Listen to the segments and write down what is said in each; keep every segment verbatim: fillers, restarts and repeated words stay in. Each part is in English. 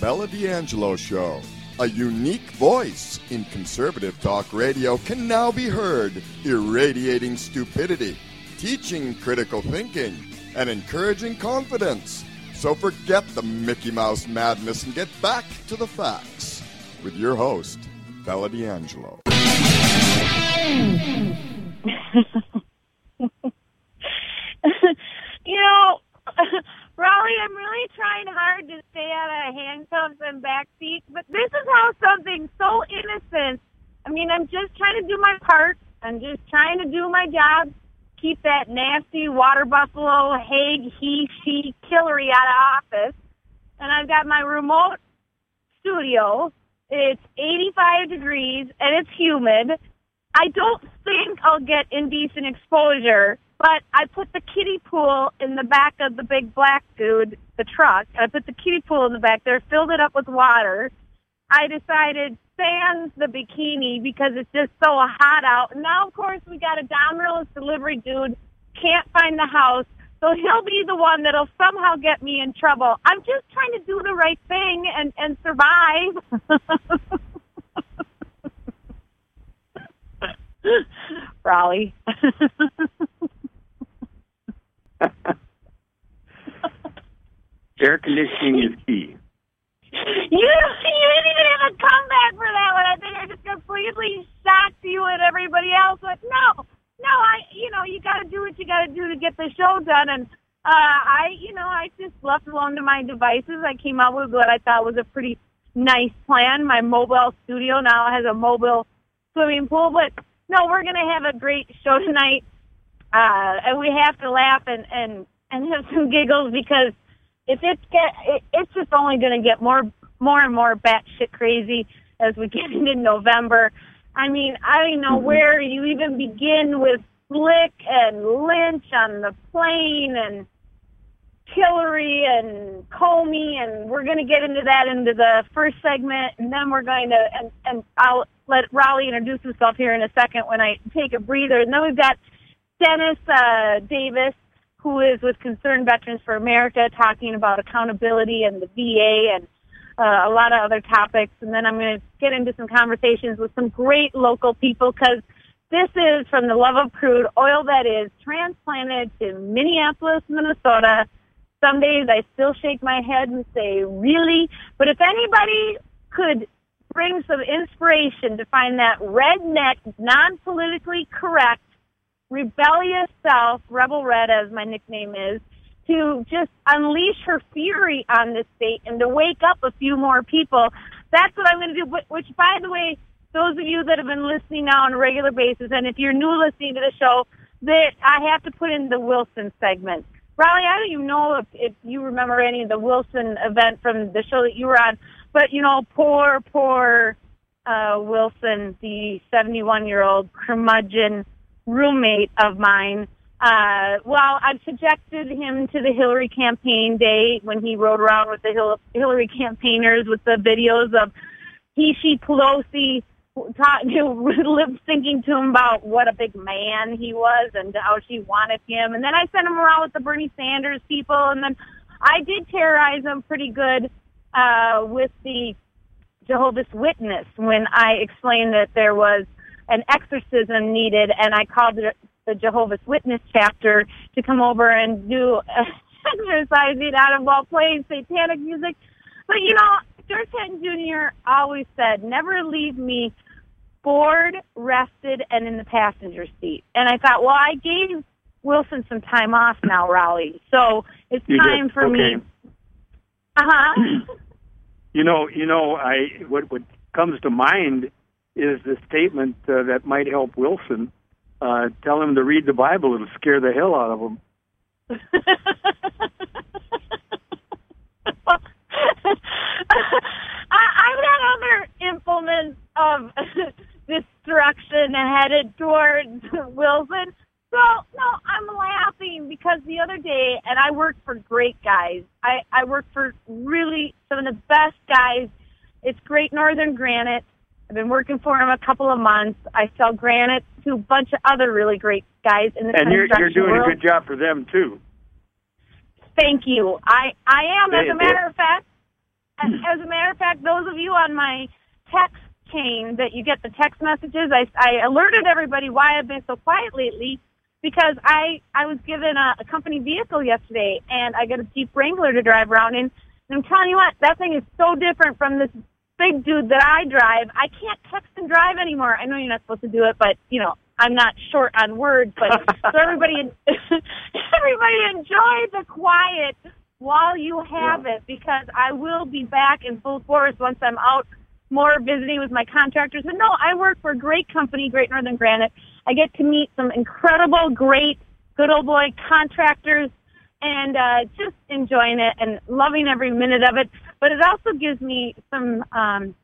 Bella D'Angelo Show. A unique voice in conservative talk radio can now be heard, irradiating stupidity, teaching critical thinking, and encouraging confidence. So forget the Mickey Mouse madness and get back to the facts with your host, Bella D'Angelo. You know, Raleigh, I'm really trying hard to stay out of handcuffs and backseat, but this is how something so innocent, I mean, I'm just trying to do my part. I'm just trying to do my job, keep that nasty water buffalo, Hague, he, she, Hillary out of office. And I've got my remote studio. It's eighty-five degrees, and it's humid. I don't think I'll get indecent exposure, but I put the kiddie pool in the back of the big black dude, the truck. I put the kiddie pool in the back there, filled it up with water. I decided sans the bikini because it's just so hot out. And now, of course, we got a Domino's delivery dude, can't find the house, so he'll be the one that'll somehow get me in trouble. I'm just trying to do the right thing and, and survive. Raleigh. Air conditioning is key. You, you didn't even have a comeback for that one. I think I just completely shocked you and everybody else. But no, no, I, you know, you got to do what you got to do to get the show done. And uh, I, you know, I just left alone to my devices. I came out with what I thought was a pretty nice plan. My mobile studio now has a mobile swimming pool. But no, we're going to have a great show tonight. Uh, and we have to laugh and, and, and have some giggles because if it get, it, it's just only going to get more, more and more batshit crazy as we get into November. I mean, I don't know where you even begin with Slick and Lynch on the plane and Hillary and Comey, and we're going to get into that into the first segment, and then we're going to, and, and I'll let Raleigh introduce himself here in a second when I take a breather. And then we've got Dennis uh, Davis, who is with Concerned Veterans for America, talking about accountability and the V A and uh, a lot of other topics. And then I'm going to get into some conversations with some great local people because this is from the Love of Crude, oil that is transplanted to Minneapolis, Minnesota. Some days I still shake my head and say, really? But if anybody could bring some inspiration to find that redneck, non-politically correct, rebellious self, Rebel Red as my nickname is, to just unleash her fury on this state and to wake up a few more people. That's what I'm going to do, which, by the way, those of you that have been listening now on a regular basis, and if you're new listening to the show, that I have to put in the Wilson segment. Raleigh, I don't even know if, if you remember any of the Wilson event from the show that you were on, but, you know, poor, poor uh, Wilson, the seventy-one-year-old curmudgeon roommate of mine. Uh, well, I've subjected him to the Hillary campaign day when he rode around with the Hil- Hillary campaigners with the videos of he, she, Pelosi talking to, lip syncing to him about what a big man he was and how she wanted him. And then I sent him around with the Bernie Sanders people. And then I did terrorize him pretty good uh, with the Jehovah's Witness when I explained that there was an exorcism needed, and I called it the Jehovah's Witness chapter to come over and do uh, exercising out of while playing satanic music. But, you know, George Patton Junior always said, never leave me bored, rested, and in the passenger seat. And I thought, well, I gave Wilson some time off now, Raleigh, so it's you time did. for okay. me. Uh-huh. You know, you know, I what what comes to mind is the statement uh, that might help Wilson. Uh, tell him to read the Bible. It'll scare the hell out of him. I, I've got other implements of destruction headed towards Wilson. So, no, I'm laughing because the other day, and I work for great guys. I, I work for really some of the best guys. It's Great Northern Granite. I've been working for them a couple of months. I sell granite to a bunch of other really great guys in the and you're, construction you're doing world. a good job for them, too. Thank you. I, I am, They- as a matter of fact. as a matter of fact, those of you on my text chain that you get the text messages, I, I alerted everybody why I've been so quiet lately, because I, I was given a, a company vehicle yesterday, and I got a Jeep Wrangler to drive around in. And I'm telling you what, that thing is so different from this big dude that I drive. I can't text and drive anymore. I know you're not supposed to do it, but, you know, I'm not short on words. But so everybody, everybody enjoy the quiet while you have yeah. it, because I will be back in full force once I'm out more visiting with my contractors. And no, I work for a great company, Great Northern Granite. I get to meet some incredible, great, good old boy contractors, and uh, just enjoying it and loving every minute of it. But it also gives me some um,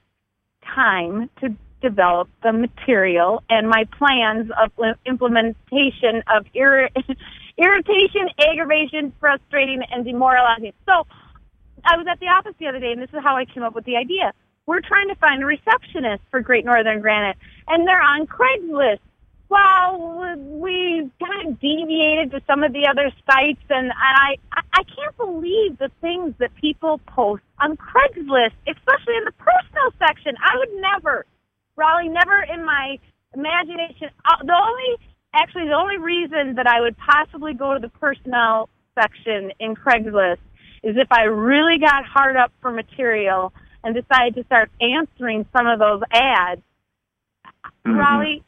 time to develop the material and my plans of implementation of ir- irritation, aggravation, frustrating, and demoralizing. So I was at the office the other day, and this is how I came up with the idea. We're trying to find a receptionist for Great Northern Granite, and they're on Craigslist. Well, we kind of deviated to some of the other sites, and I, I can't believe the things that people post on Craigslist, especially in the personal section. I would never, Raleigh, never in my imagination. Uh, the only, actually, the only reason that I would possibly go to the personnel section in Craigslist is if I really got hard up for material and decided to start answering some of those ads. Mm-hmm. Raleigh,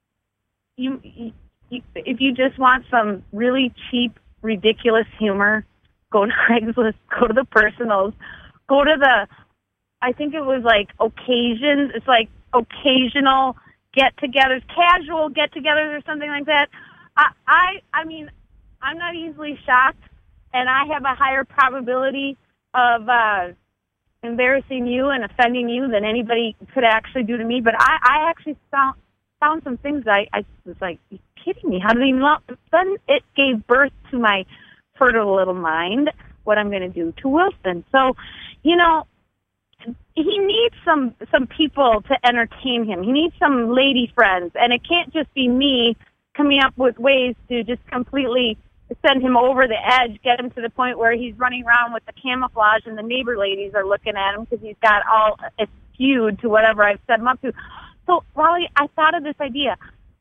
You, you, you, if you just want some really cheap, ridiculous humor, go to Craigslist, go to the personals, go to the, I think it was like occasions, it's like occasional get-togethers, casual get-togethers or something like that. I, I, I mean, I'm not easily shocked, and I have a higher probability of uh, embarrassing you and offending you than anybody could actually do to me, but I, I actually found, found some things I, I was like, are you kidding me? How do they not? Then it gave birth to my fertile little mind, what I'm going to do to Wilson. So, you know, he needs some, some people to entertain him. He needs some lady friends, and it can't just be me coming up with ways to just completely send him over the edge, get him to the point where he's running around with the camouflage and the neighbor ladies are looking at him because he's got all skewed to whatever I've set him up to. So, Raleigh, I thought of this idea.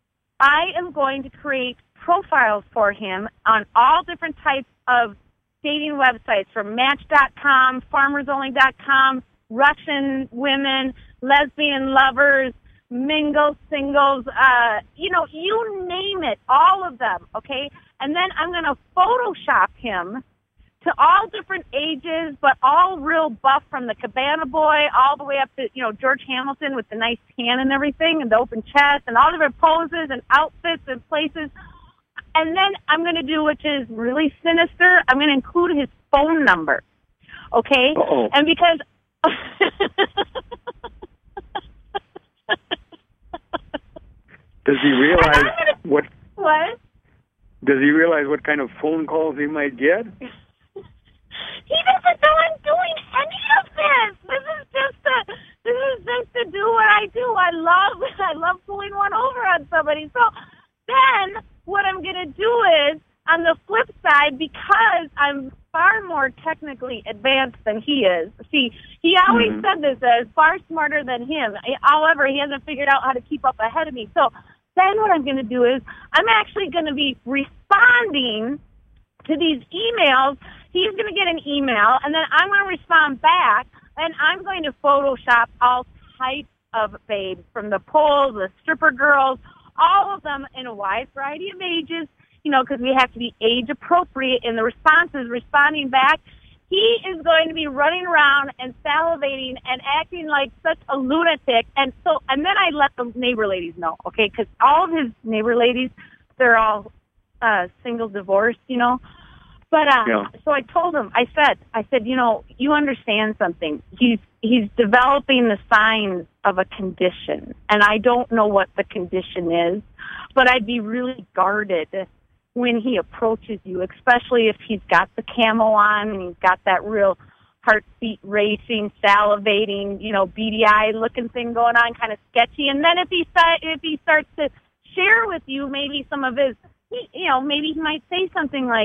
I am going to create profiles for him on all different types of dating websites, from Match dot com, Farmers Only dot com, Russian women, lesbian lovers, mingle singles, uh, you know, you name it, all of them, okay? And then I'm going to Photoshop him to all different ages, but all real buff, from the Cabana Boy all the way up to, you know, George Hamilton with the nice tan and everything and the open chest and all different poses and outfits and places. And then I'm going to do, which is really sinister, I'm going to include his phone number, okay? Uh-oh. And because... Does he realize gonna, what... What? Does he realize what kind of phone calls he might get? He doesn't know I'm doing any of this. This is just to, this is just to do what I do. I love, I love pulling one over on somebody. So then what I'm going to do is, on the flip side, because I'm far more technically advanced than he is. See, he always mm-hmm. said this as far smarter than him. However, he hasn't figured out how to keep up ahead of me. So then what I'm going to do is I'm actually going to be responding to these emails. He's going to get an email, and then I'm going to respond back, and I'm going to Photoshop all types of babes, from the poles, the stripper girls, all of them in a wide variety of ages, you know, because we have to be age appropriate in the responses, responding back. He is going to be running around and salivating and acting like such a lunatic. And so, and then I let the neighbor ladies know, okay, because all of his neighbor ladies, they're all uh, single, divorced, you know. But uh, yeah. So I told him, I said, I said, you know, you understand something. He's he's developing the signs of a condition, and I don't know what the condition is, but I'd be really guarded when he approaches you, especially if he's got the camo on and he's got that real heartbeat racing, salivating, you know, beady eye looking thing going on, kind of sketchy. And then if he start, if he starts to share with you maybe some of his, you know, maybe he might say something like, I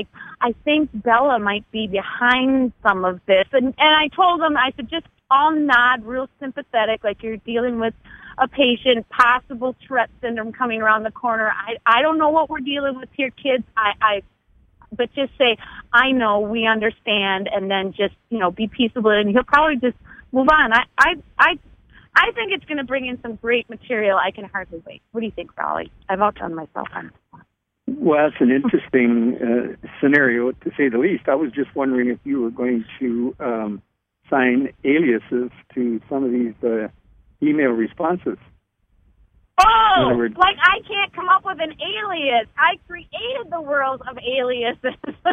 I think Bella might be behind some of this. And, and I told him, I said, just all nod, real sympathetic, like you're dealing with a patient, possible Tourette syndrome coming around the corner. I, I don't know what we're dealing with here, kids. I, I, but just say, I know, we understand, and then just, you know, be peaceable, and he'll probably just move on. I, I, I, I think it's going to bring in some great material. I can hardly wait. What do you think, Raleigh? I've outdone myself on this. Well, that's an interesting uh, scenario, to say the least. I was just wondering if you were going to um, sign aliases to some of these uh, email responses. Oh, words, like I can't come up with an alias. I created the world of aliases.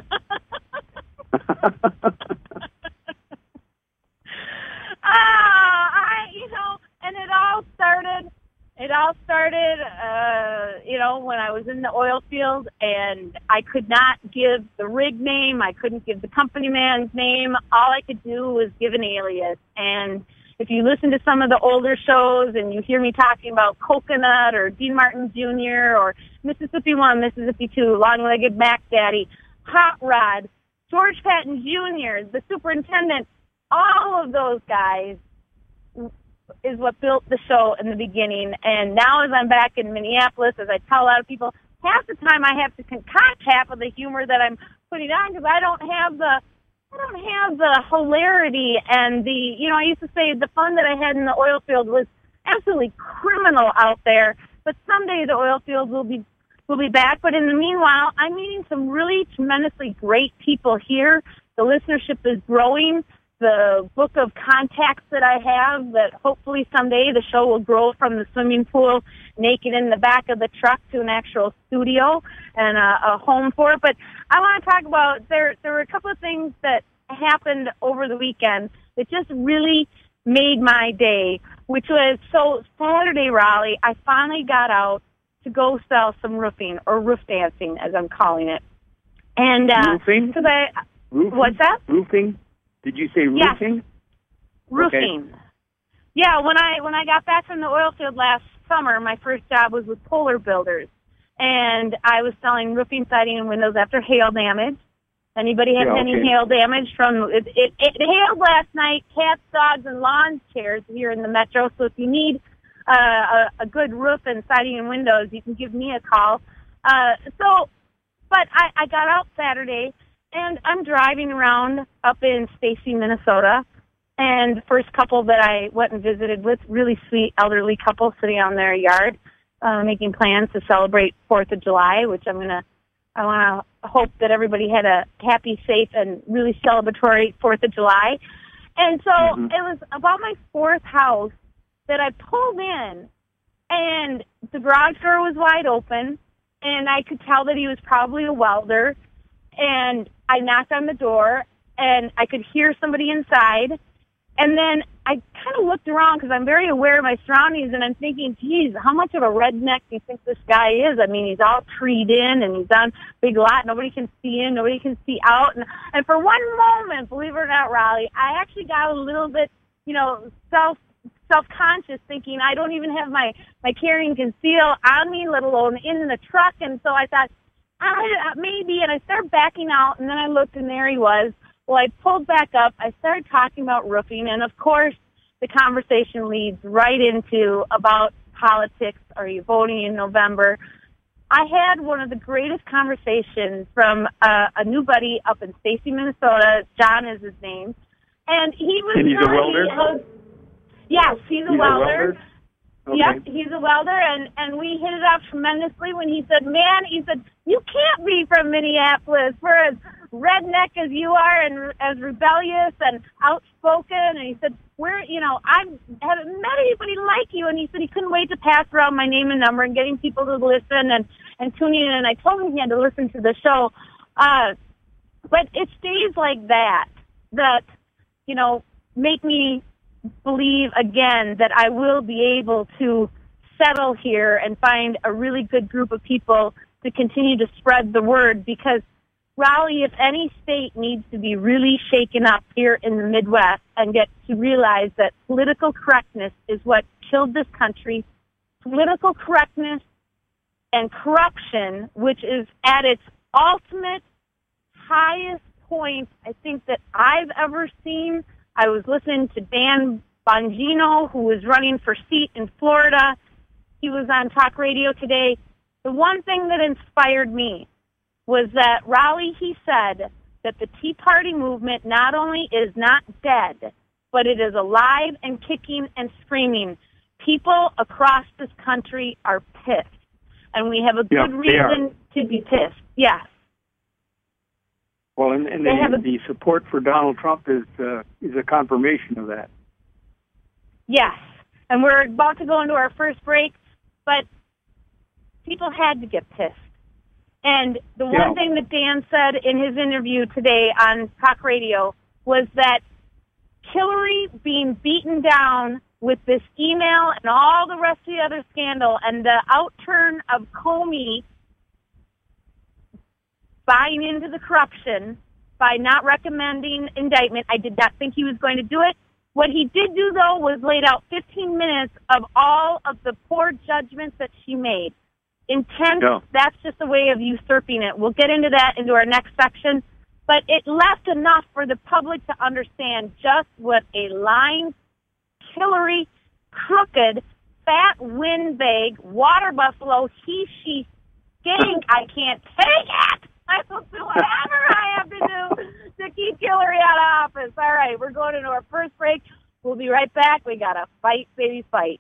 Ah, I, you know, and it all started, it all started, uh, you know, when I was in the oil field, and I could not give the rig name. I couldn't give the company man's name. All I could do was give an alias. And if you listen to some of the older shows and you hear me talking about Coconut or Dean Martin Junior or Mississippi One, Mississippi Two, Long-Legged Mac Daddy, Hot Rod, George Patton Junior, the superintendent, all of those guys is what built the show in the beginning. And now as I'm back in Minneapolis, as I tell a lot of people, half the time I have to concoct half of the humor that I'm putting on because I don't have the I don't have the hilarity and the, you know, I used to say the fun that I had in the oil field was absolutely criminal out there. But someday the oil field will be will be back. But in the meanwhile, I'm meeting some really tremendously great people here. The listenership is growing. The book of contacts that I have, that hopefully someday the show will grow from the swimming pool naked in the back of the truck to an actual studio and a, a home for it. But I want to talk about, there there were a couple of things that happened over the weekend that just really made my day, which was, so Saturday, Raleigh, I finally got out to go sell some roofing, or roof dancing, as I'm calling it. And uh, roofing? Cause I, roofing? What's that? Roofing? Did you say roofing? Yes. Roofing. Okay. Yeah, when I when I got back from the oil field last summer, my first job was with Polar Builders, and I was selling roofing, siding, and windows after hail damage. Anybody have yeah, any okay. hail damage from it, it? It hailed last night. Cats, dogs, and lawn chairs here in the metro. So if you need uh, a, a good roof and siding and windows, you can give me a call. Uh, so, but I, I got out Saturday. And I'm driving around up in Stacy, Minnesota, and the first couple that I went and visited with, really sweet elderly couple sitting on their yard, uh, making plans to celebrate fourth of July, which I'm going to, I want to hope that everybody had a happy, safe, and really celebratory fourth of July. And so mm-hmm. it was about my fourth house that I pulled in, and the garage door was wide open, and I could tell that he was probably a welder. And I knocked on the door, and I could hear somebody inside. And then I kind of looked around because I'm very aware of my surroundings, and I'm thinking, geez, how much of a redneck do you think this guy is? I mean, he's all treed in, and he's on a big lot. Nobody can see in. Nobody can see out. And, and for one moment, believe it or not, Raleigh, I actually got a little bit, you know, self, self-conscious, thinking I don't even have my, my carrying conceal on me, let alone in the truck. And so I thought, I, maybe, and I started backing out, and then I looked, and there he was. Well, I pulled back up. I started talking about roofing, and of course, the conversation leads right into about politics. Are you voting in November? I had one of the greatest conversations from uh, a new buddy up in Stacy, Minnesota. John is his name, and he was. And he's a welder. Uh, yes, he's a he's welder. A welder? Okay. Yep, he's a welder, and, and we hit it off tremendously when he said, man, he said, you can't be from Minneapolis. We're as redneck as you are and as rebellious and outspoken. And he said, we're, you know, I haven't met anybody like you. And he said he couldn't wait to pass around my name and number and getting people to listen and, and tuning in. And I told him he had to listen to the show. Uh, but it's days like that that, you know, make me believe again that I will be able to settle here and find a really good group of people to continue to spread the word, because Raleigh, if any state needs to be really shaken up here in the Midwest and get to realize that political correctness is what killed this country, political correctness and corruption, which is at its ultimate highest point I think that I've ever seen. I was listening to Dan Bongino, who was running for seat in Florida. He was on talk radio today. The one thing that inspired me was that, Raleigh, he said that the Tea Party movement not only is not dead, but it is alive and kicking and screaming. People across this country are pissed, and we have a good yeah, reason to be pissed. Yes. Well, and, and the, a, the support for Donald Trump is uh, is a confirmation of that. Yes, and we're about to go into our first break, but people had to get pissed. And the one yeah. thing that Dan said in his interview today on talk radio was that Hillary being beaten down with this email and all the rest of the other scandal and the outturn of Comey buying into the corruption by not recommending indictment. I did not think he was going to do it. What he did do, though, was laid out fifteen minutes of all of the poor judgments that she made. Intent, no. That's just a way of usurping it. We'll get into that into our next section. But it left enough for the public to understand just what a lying, Hillary, crooked, fat windbag, water buffalo, he, she, gang, I can't take it! I will do whatever I have to do to keep Hillary out of office. All right, we're going into our first break. We'll be right back. We got to fight, baby, fight.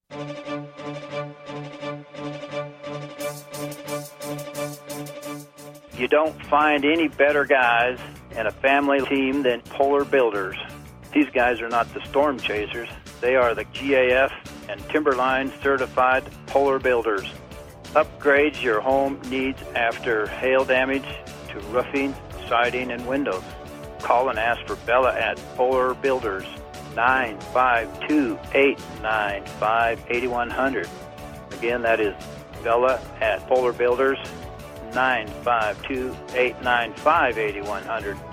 You don't find any better guys in a family team than Polar Builders. These guys are not the storm chasers. They are the G A F and Timberline certified Polar Builders. Upgrade your home needs after hail damage to roofing, siding, and windows. Call and ask for Bella at Polar Builders, nine five two, eight nine five, eight one zero zero. Again, that is Bella at Polar Builders, nine five two, eight nine five, eight one zero zero.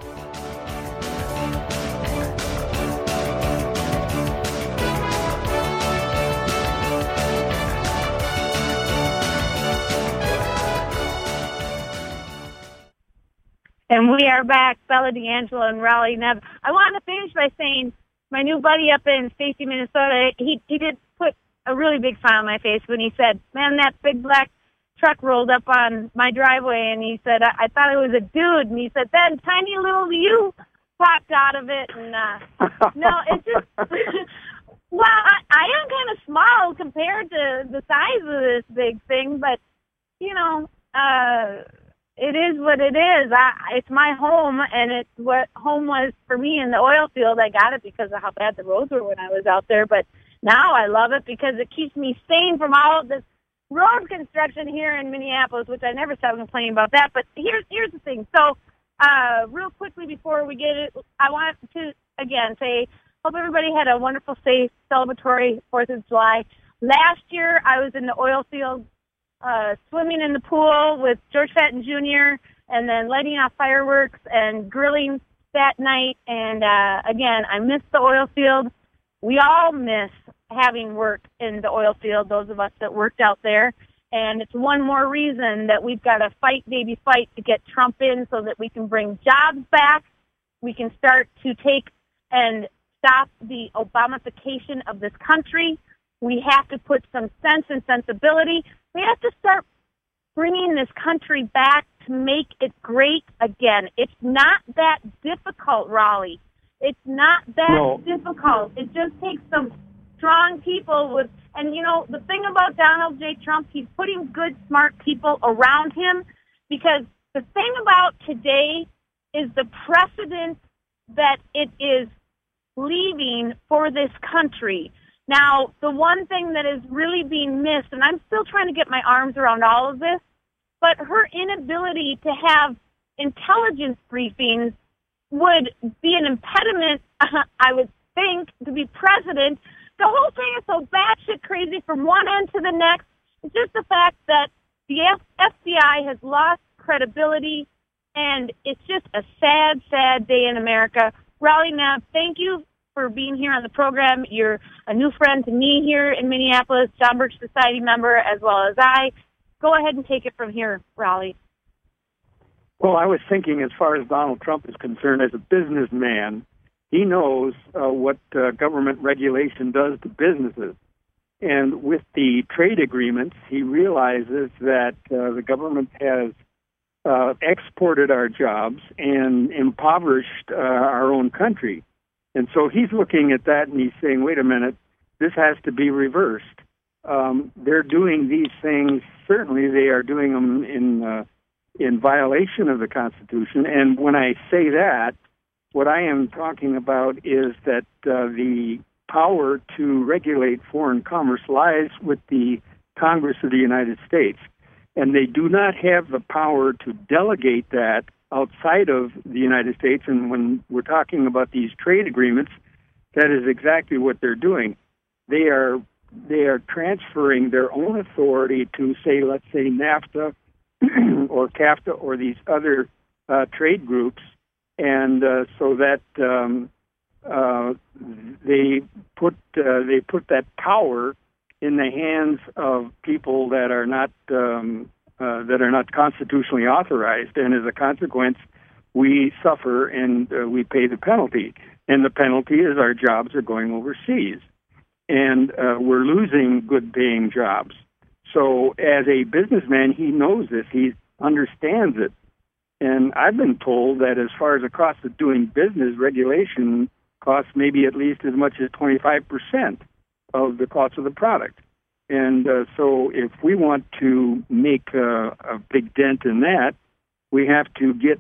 And we are back, Bella D'Angelo and Raleigh Nev. I want to finish by saying my new buddy up in Stacy, Minnesota, he, he did put a really big smile on my face when he said, man, that big black truck rolled up on my driveway, and he said, I, I thought it was a dude. And he said, then tiny little you popped out of it. And, uh, no, it's just, well, I, I am kind of small compared to the size of this big thing, but, you know, uh, it is what it is. I, it's my home, and it's what home was for me in the oil field. I got it because of how bad the roads were when I was out there, but now I love it because it keeps me sane from all of this road construction here in Minneapolis, which I never stop complaining about that. But here's here's the thing. So, uh, real quickly before we get it, I want to again say, hope everybody had a wonderful, safe, celebratory Fourth of July. Last year, I was in the oil field, uh, swimming in the pool with George Fenton Junior, and then lighting off fireworks and grilling that night. And uh, again, I missed the oil field. We all miss having worked in the oil field, those of us that worked out there. And it's one more reason that we've got to fight, baby, fight to get Trump in so that we can bring jobs back. We can start to take and stop the Obamification of this country. We have to put some sense and sensibility. We have to start bringing this country back to make it great again. It's not that difficult, Raleigh. It's not that no. difficult. It just takes some strong people with, and you know, the thing about Donald J. Trump, he's putting good, smart people around him, because the thing about today is the precedent that it is leaving for this country. Now, the one thing that is really being missed, and I'm still trying to get my arms around all of this, but her inability to have intelligence briefings would be an impediment, uh, I would think, to be president. The whole thing is so batshit crazy from one end to the next. It's just the fact that the F B I has lost credibility, and it's just a sad, sad day in America. Raleigh Nev, thank you for being here on the program. You're a new friend to me here in Minneapolis, John Birch Society member, as well as I. Go ahead and take it from here, Raleigh. Well, I was thinking, as far as Donald Trump is concerned, as a businessman, he knows uh, what uh, government regulation does to businesses. And with the trade agreements, he realizes that uh, the government has uh, exported our jobs and impoverished uh, our own country. And so he's looking at that and he's saying, wait a minute, this has to be reversed. Um, they're doing these things, certainly they are doing them in uh, in violation of the Constitution. And when I say that, what I am talking about is that uh, the power to regulate foreign commerce lies with the Congress of the United States. And they do not have the power to delegate that outside of the United States. And when we're talking about these trade agreements, that is exactly what they're doing. They are they are transferring their own authority to, say, let's say NAFTA or CAFTA or these other uh, trade groups, and uh, so that um, uh, they put uh, they put that power in the hands of people that are not um, uh, that are not constitutionally authorized, and as a consequence, we suffer and uh, we pay the penalty. And the penalty is our jobs are going overseas, and uh, we're losing good-paying jobs. So, as a businessman, he knows this. He understands it. And I've been told that as far as the cost of doing business, regulation costs maybe at least as much as twenty-five percent of the cost of the product. And uh, so if we want to make uh, a big dent in that, we have to get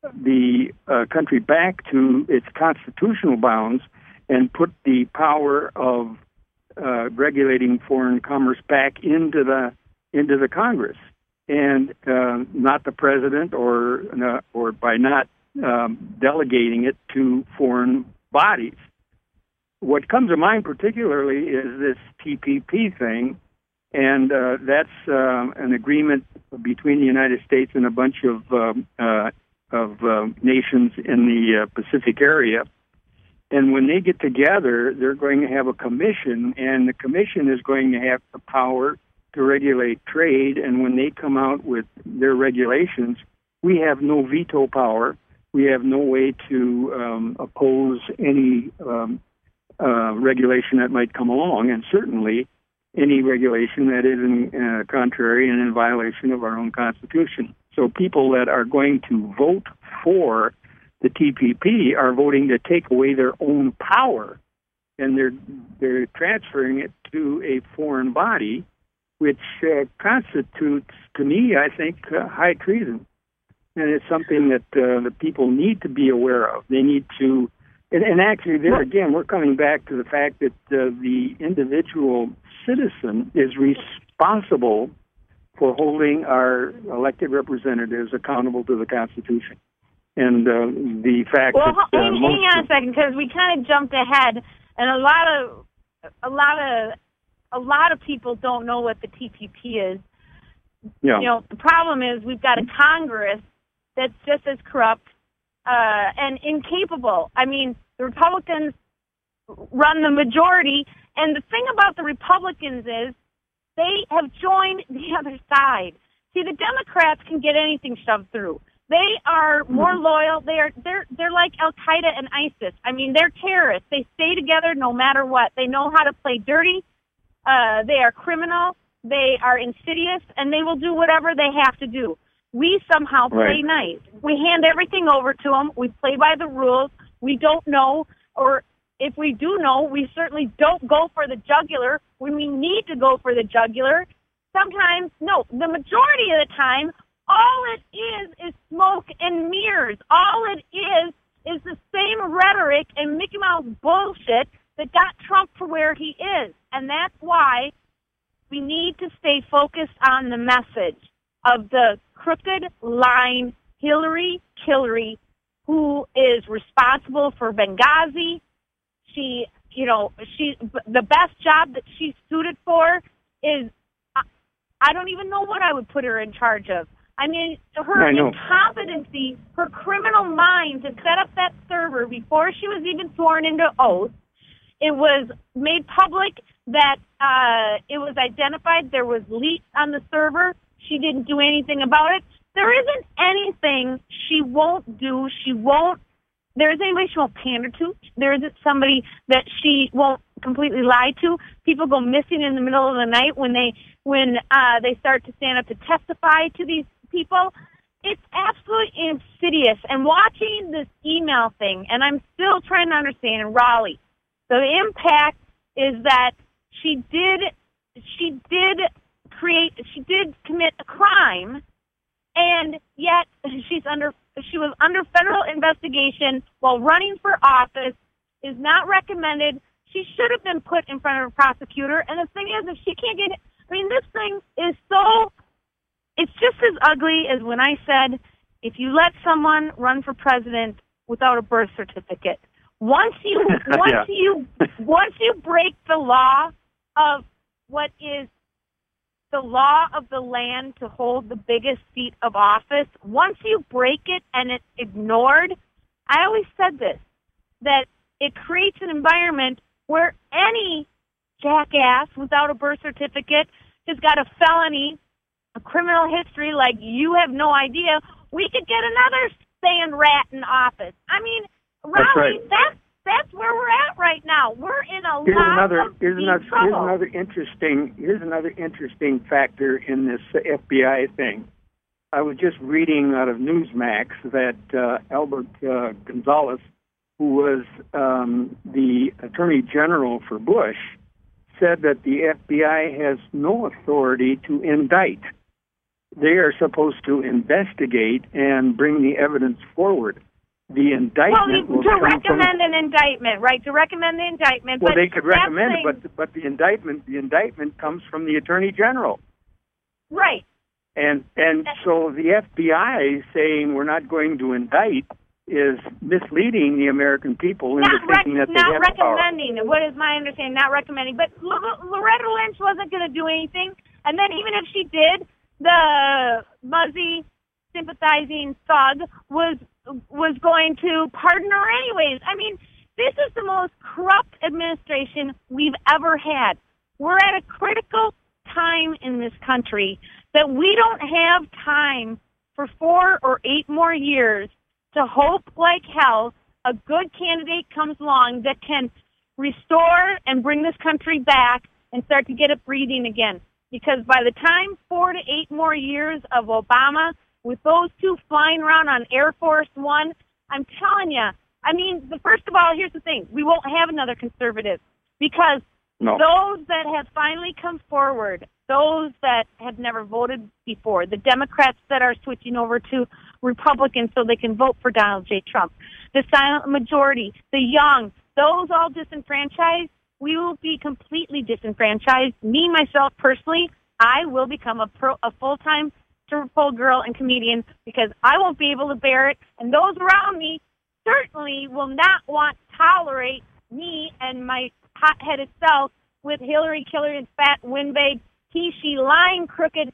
the uh, country back to its constitutional bounds and put the power of uh, regulating foreign commerce back into the into the Congress, and uh, not the president, or uh, or by not um, delegating it to foreign bodies. What comes to mind particularly is this T P P thing, and uh, that's uh, an agreement between the United States and a bunch of um, uh, of uh, nations in the uh, Pacific area. And when they get together, they're going to have a commission, and the commission is going to have the power to regulate trade. And when they come out with their regulations, we have no veto power. We have no way to um, oppose any um, uh, regulation that might come along, and certainly any regulation that is in, uh, contrary and in violation of our own Constitution. So people that are going to vote for the T P P are voting to take away their own power, and they're they're transferring it to a foreign body, which uh, constitutes, to me, I think, uh, high treason. And it's something that uh, the people need to be aware of. They need to, and, and actually, there again, we're coming back to the fact that uh, the individual citizen is responsible for holding our elected representatives accountable to the Constitution. And uh, the fact well, that uh, hang, most hang on a second, because we kind of jumped ahead, and a lot of a lot of a lot of people don't know what the T P P is. yeah. You know, the problem is we've got a Congress that's just as corrupt uh, and incapable. I mean, the Republicans run the majority, and the thing about the Republicans is they have joined the other side. See, the Democrats can get anything shoved through. They are more loyal. They are they're they're like Al Qaeda and ISIS. I mean, they're terrorists. They stay together no matter what. They know how to play dirty. Uh, they are criminal. They are insidious, and they will do whatever they have to do. We somehow play Right. nice. We hand everything over to them. We play by the rules. We don't know, or if we do know, we certainly don't go for the jugular when we need to go for the jugular. Sometimes, no, the majority of the time, all it is is smoke and mirrors. All it is is the same rhetoric and Mickey Mouse bullshit that got Trump to where he is. And that's why we need to stay focused on the message of the crooked, lying Hillary Hillary, who is responsible for Benghazi. She, you know, she the best job that she's suited for is, I don't even know what I would put her in charge of. I mean, her I know. incompetency, her criminal mind to set up that server before she was even sworn into oath. It was made public that uh, it was identified there was leaks on the server. She didn't do anything about it. there isn't anything she won't do. She won't. There isn't anybody she won't pander to. There isn't somebody that she won't completely lie to. People go missing in the middle of the night when they when uh, they start to stand up to testify to these people. It's absolutely insidious. And watching this email thing, and I'm still trying to understand in Raleigh, the impact is that she did she did create she did commit a crime, and yet she's under she was under federal investigation while running for office, is not recommended. She should have been put in front of a prosecutor. And the thing is, if she can't get it, I mean, this thing is so, it's just as ugly as when I said, if you let someone run for president without a birth certificate, once you, once yeah. you, once you break the law of what is the law of the land to hold the biggest seat of office, once you break it and it's ignored, I always said this, that it creates an environment where any jackass without a birth certificate has got a felony, a criminal history like you have no idea, we could get another sand rat in office. I mean, Raleigh, that's, right. that's That's where we're at right now. We're in a here's lot another, of here's another, trouble. Here's another interesting. Here's another interesting factor in this F B I thing. I was just reading out of Newsmax that uh, Albert uh, Gonzalez, who was um, the Attorney General for Bush, said that the F B I has no authority to indict. They are supposed to investigate and bring the evidence forward. The indictment well, will to come recommend from, an indictment, right? To recommend the indictment. Well, but they could recommend thing, it, but but the indictment the indictment comes from the Attorney General, right? And and so the F B I saying we're not going to indict is misleading the American people into not thinking rec- that they not have recommending. power. What is my understanding? Not recommending. But L- Loretta Lynch wasn't going to do anything, and then even if she did, the Muzzy sympathizing thug was was going to pardon her anyways. I mean, this is the most corrupt administration we've ever had. We're at a critical time in this country that we don't have time for four or eight more years to hope like hell a good candidate comes along that can restore and bring this country back and start to get it breathing again. Because by the time four to eight more years of Obama, with those two flying around on Air Force One, I'm telling you, I mean, the, first of all, here's the thing. We won't have another conservative because no. those that have finally come forward, those that have never voted before, the Democrats that are switching over to Republicans so they can vote for Donald J. Trump, the silent majority, the young, those all disenfranchised, we will be completely disenfranchised. Me, myself, personally, I will become a, pro, a full-time pole girl and comedian because I won't be able to bear it, and those around me certainly will not want to tolerate me and my hot-headed self with Hillary Killer and fat windbag, he, she, lying, crooked,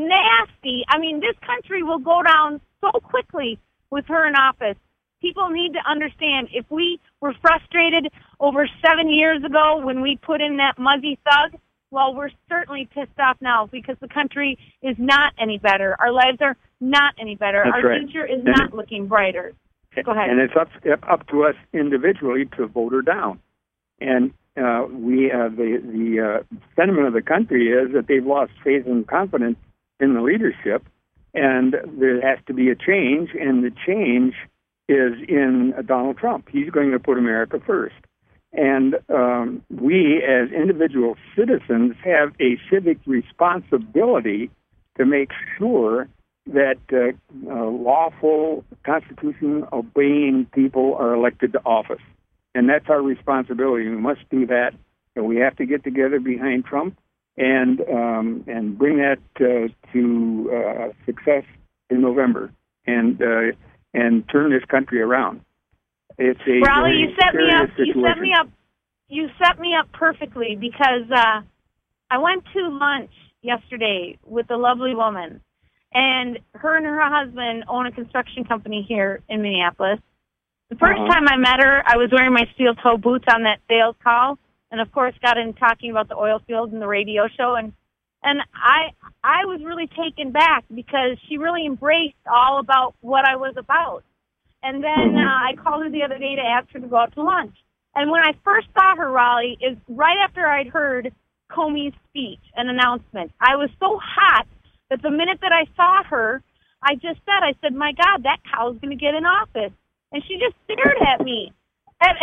nasty. I mean, this country will go down so quickly with her in office. People need to understand, if we were frustrated over seven years ago when we put in that Muzzy thug, well, we're certainly pissed off now because the country is not any better. Our lives are not any better. That's Our right. future is and not it, looking brighter. Go ahead. And it's up up to us individually to vote her down. And uh, we uh, the the uh, sentiment of the country is that they've lost faith and confidence in the leadership, and there has to be a change. And the change is in Donald Trump. He's going to put America first. And um, we, as individual citizens, have a civic responsibility to make sure that uh, uh, lawful, Constitution-obeying people are elected to office. And that's our responsibility. We must do that. And we have to get together behind Trump and um, and bring that uh, to uh, success in November and uh, and turn this country around. It's a Raleigh, you set me up. situation. You set me up. You set me up perfectly because uh, I went to lunch yesterday with a lovely woman, and her and her husband own a construction company here in Minneapolis. The first uh-huh. time I met her, I was wearing my steel toe boots on that sales call, and of course got in talking about the oil fields and the radio show. And And I I was really taken back because she really embraced all about what I was about. And then uh, I called her the other day to ask her to go out to lunch. And when I first saw her, Raleigh, is right after I'd heard Comey's speech and announcement. I was so hot that the minute that I saw her, I just said, I said, my God, that cow's going to get in office. And she just stared at me. And,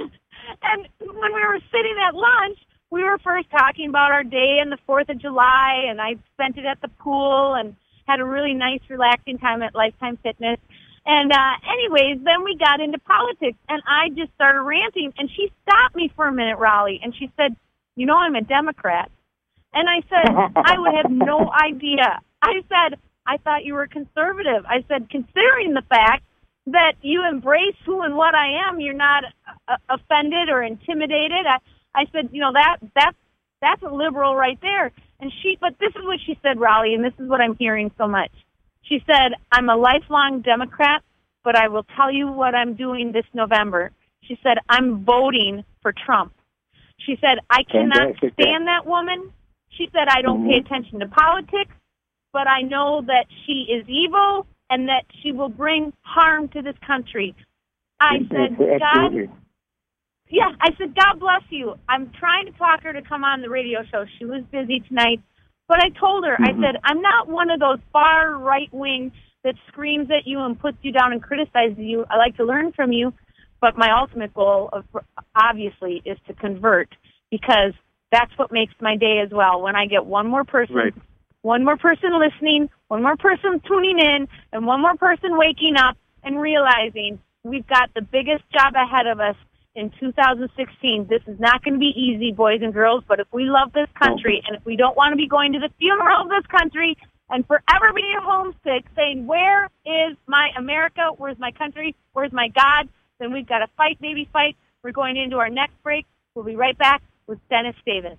and when we were sitting at lunch, we were first talking about our day and the fourth of July, and I spent it at the pool and had a really nice, relaxing time at Lifetime Fitness. And uh, anyways, then we got into politics, and I just started ranting. And she stopped me for a minute, Raleigh, and she said, you know, I'm a Democrat. And I said, I would have no idea. I said, I thought you were conservative. I said, considering the fact that you embrace who and what I am, you're not uh, offended or intimidated. I, I said, you know, that that's that's a liberal right there. And she, but this is what she said, Raleigh, and this is what I'm hearing so much. She said, I'm a lifelong Democrat, but I will tell you what I'm doing this November. She said, I'm voting for Trump. She said, I cannot stand that woman. She said, I don't pay attention to politics, but I know that she is evil and that she will bring harm to this country. I said, God, yeah, I said, God bless you. I'm trying to talk her to come on the radio show. She was busy tonight. But I told her, mm-hmm. I said, I'm not one of those far right wing that screams at you and puts you down and criticizes you. I like to learn from you. But my ultimate goal, of, obviously, is to convert, because that's what makes my day as well. When I get one more person, right. one more person listening, one more person tuning in, and one more person waking up and realizing we've got the biggest job ahead of us in two thousand sixteen. This is not going to be easy, boys and girls, but if we love this country and if we don't want to be going to the funeral of this country and forever being homesick saying, where is my America? Where's my country? Where's my God? Then we've got to fight, baby, fight. We're going into our next break. We'll be right back with Dennis Davis.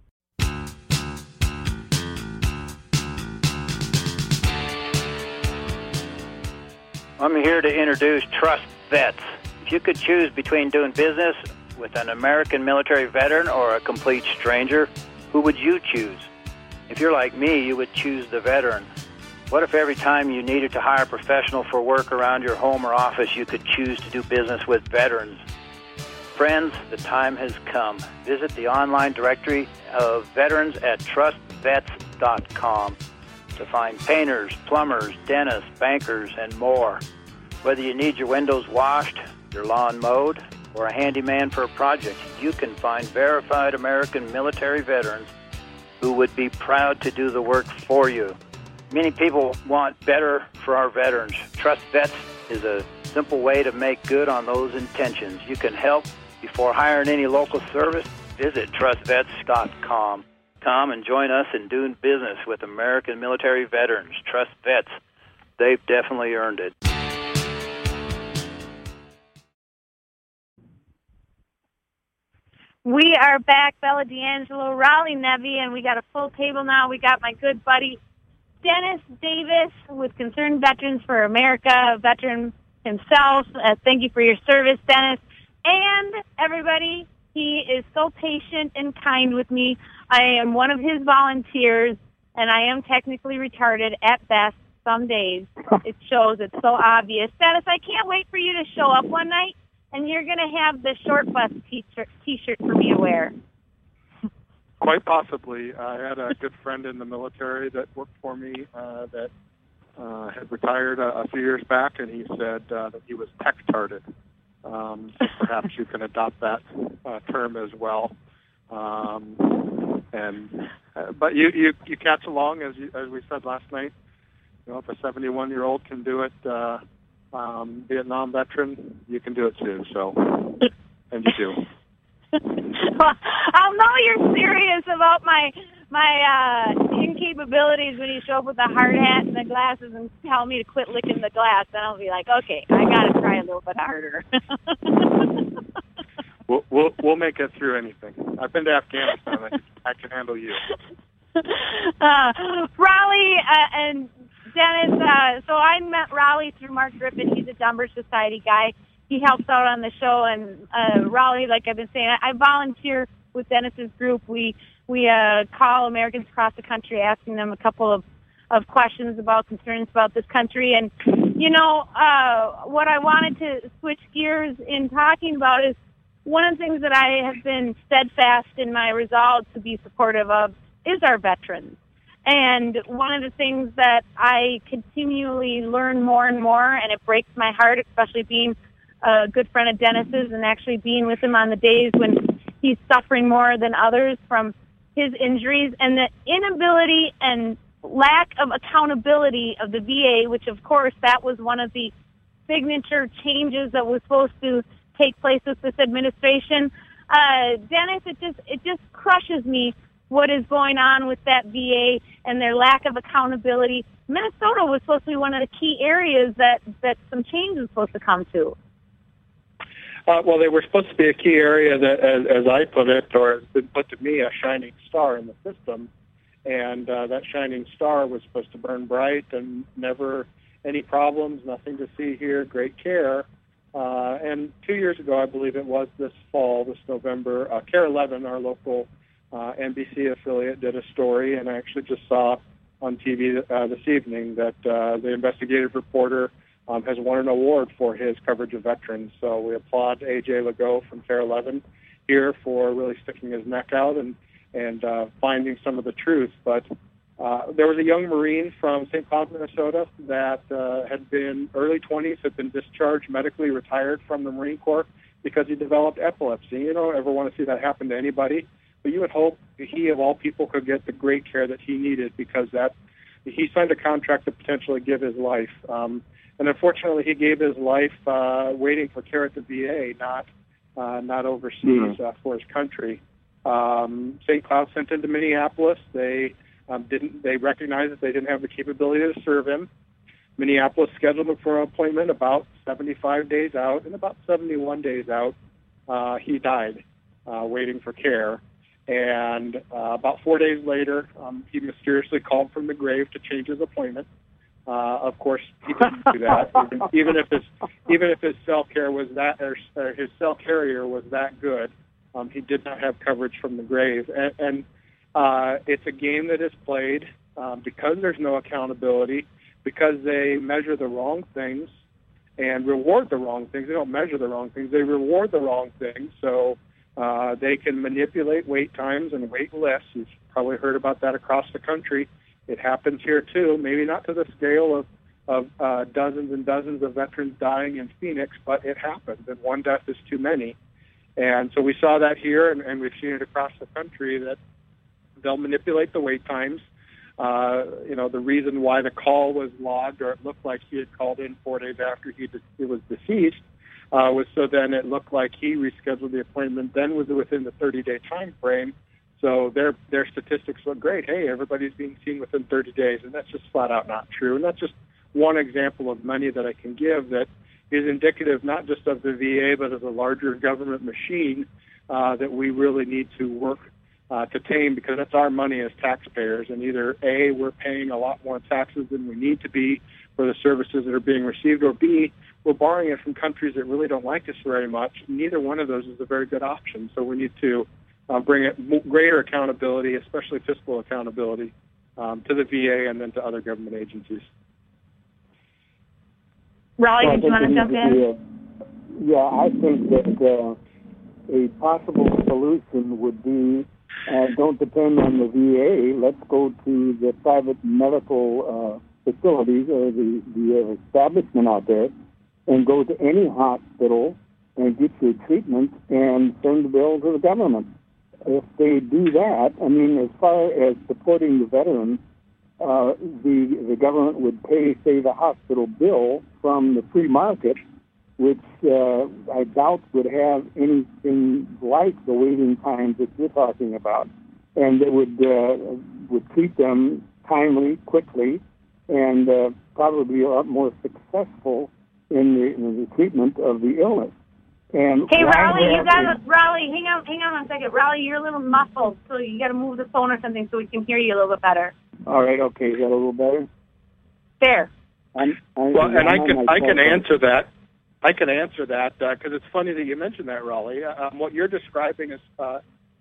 I'm here to introduce Trust Vets. If you could choose between doing business with an American military veteran or a complete stranger, who would you choose? If you're like me, you would choose the veteran. What if every time you needed to hire a professional for work around your home or office, you could choose to do business with veterans? Friends, the time has come. Visit the online directory of veterans at trust vets dot com to find painters, plumbers, dentists, bankers, and more. Whether you need your windows washed, your lawn mowed, or a handyman for a project, you can find verified American military veterans who would be proud to do the work for you. Many people want better for our veterans. Trust Vets is a simple way to make good on those intentions. You can help before hiring any local service. Visit trust vets dot com. Come and join us in doing business with American military veterans. Trust Vets. They've definitely earned it. We are back, Bella D'Angelo, Raleigh Nevy, and we got a full table now. We got my good buddy Dennis Davis with Concerned Veterans for America, a veteran himself. Uh, thank you for your service, Dennis. And everybody, he is so patient and kind with me. I am one of his volunteers, and I am technically retarded at best some days. It shows. It's so obvious. Dennis, I can't wait for you to show up one night, and you're going to have the Short Bus t-shirt, t-shirt for me to wear. Quite possibly. I had a good friend in the military that worked for me uh, that uh, had retired a, a few years back, and he said uh, that he was tech-tarded. Um, so perhaps you can adopt that uh, term as well. Um, and uh, but you, you you catch along, as you, as we said last night. You know, if a seventy-one-year-old can do it, uh, um, Vietnam veteran, you can do it too. So, and you do. Well, I'll know you're serious about my my uh, incapabilities when you show up with the hard hat and the glasses and tell me to quit licking the glass. Then I'll be like, okay, I got to try a little bit harder. we'll, we'll we'll make it through anything. I've been to Afghanistan. I, I can handle you. Uh, Raleigh uh, and Dennis. Uh, so I met Raleigh through Mark Griffin. He's a Dunbar Society guy. He helps out on the show, and uh, Raleigh, like I've been saying, I volunteer with Dennis's group, we we uh, call Americans across the country, asking them a couple of, of questions about concerns about this country. And, you know, uh, what I wanted to switch gears in talking about is one of the things that I have been steadfast in my resolve to be supportive of is our veterans. And one of the things that I continually learn more and more, and it breaks my heart, especially being a good friend of Dennis's and actually being with him on the days when he's suffering more than others from his injuries, and the inability and lack of accountability of the V A, which of course that was one of the signature changes that was supposed to take place with this administration. Uh, Dennis, it just it just crushes me what is going on with that V A and their lack of accountability. Minnesota was supposed to be one of the key areas that, that some change is supposed to come to. Uh, well, they were supposed to be a key area that, as, as I put it, or has been put to me, a shining star in the system. And uh, that shining star was supposed to burn bright and never any problems, nothing to see here, great care. Uh, and two years ago, I believe it was this fall, this November, uh, Care eleven, our local uh, N B C affiliate, did a story, and I actually just saw on T V uh, this evening that uh, the investigative reporter um, has won an award for his coverage of veterans. So we applaud A J Legault from Care eleven here for really sticking his neck out and, and uh, finding some of the truth. But Uh, there was a young Marine from Saint Cloud, Minnesota, that uh, had been early twenties, had been discharged, medically retired from the Marine Corps because he developed epilepsy. You don't ever want to see that happen to anybody, but you would hope he, of all people, could get the great care that he needed because that he signed a contract to potentially give his life. Um, and unfortunately, he gave his life uh, waiting for care at the V A, not uh, not overseas uh, for his country. Um, Saint Cloud sent him to Minneapolis. They Um, didn't they recognized that they didn't have the capability to serve him. Minneapolis scheduled him for an appointment about seventy-five days out, and about seventy-one days out, uh, he died uh, waiting for care. And uh, about four days later, um, he mysteriously called from the grave to change his appointment. Uh, of course, he didn't do that, even, even if his even if his cell care was that, or, or his cell carrier was that good. Um, he did not have coverage from the grave, and. and Uh, it's a game that is played um, because there's no accountability, because they measure the wrong things and reward the wrong things. They don't measure the wrong things. They reward the wrong things. So uh, they can manipulate wait times and wait lists. You've probably heard about that across the country. It happens here, too, maybe not to the scale of, of uh, dozens and dozens of veterans dying in Phoenix, but it happens, and one death is too many. And so we saw that here, and, and we've seen it across the country, that they'll manipulate the wait times. Uh, you know, the reason why the call was logged, or it looked like he had called in four days after he, de- he was deceased, uh, was so then it looked like he rescheduled the appointment then was within the thirty-day time frame. So their their statistics look great. Hey, everybody's being seen within thirty days, and that's just flat out not true. And that's just one example of many that I can give that is indicative not just of the V A, but of the larger government machine uh, that we really need to work Uh, to tame, because that's our money as taxpayers, and either A, we're paying a lot more taxes than we need to be for the services that are being received, or B, we're borrowing it from countries that really don't like us very much. Neither one of those is a very good option, so we need to uh, bring it greater accountability, especially fiscal accountability, um, to the V A and then to other government agencies. Raleigh, did you want to jump in? Yeah, I think that uh, a possible solution would be Uh, don't depend on the V A. Let's go to the private medical uh, facilities or the, the establishment out there and go to any hospital and get your treatment and send the bill to the government. If they do that, I mean, as far as supporting the veterans, uh, the, the government would pay, say, the hospital bill from the free market, which uh, I doubt would have anything like the waiting times that you're talking about, and it would uh, would treat them timely, quickly, and uh, probably a lot more successful in the, in the treatment of the illness. And hey, Raleigh, you got to Raleigh. Hang on, hang on one second, Raleigh. You're a little muffled, so you got to move the phone or something so we can hear you a little bit better. All right, okay, is that a little better? There. I'm, I'm, well, and I'm I can I can phone. answer that. I can answer that because uh, it's funny that you mentioned that, Raleigh. Uh, um, what you're describing is uh,